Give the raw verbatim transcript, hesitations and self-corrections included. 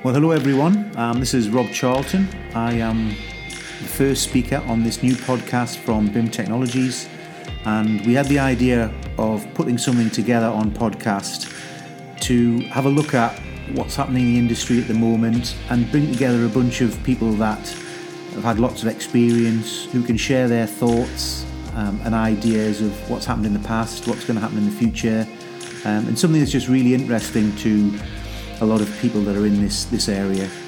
Well, hello everyone. Um, this is Rob Charlton. I am the first speaker on this new podcast from B I M Technologies, and we had the idea of putting something together on podcast to have a look at what's happening in the industry at the moment and bring together a bunch of people that have had lots of experience, who can share their thoughts um, and ideas of what's happened in the past, what's going to happen in the future, um, and something that's just really interesting to a lot of people that are in this, this area.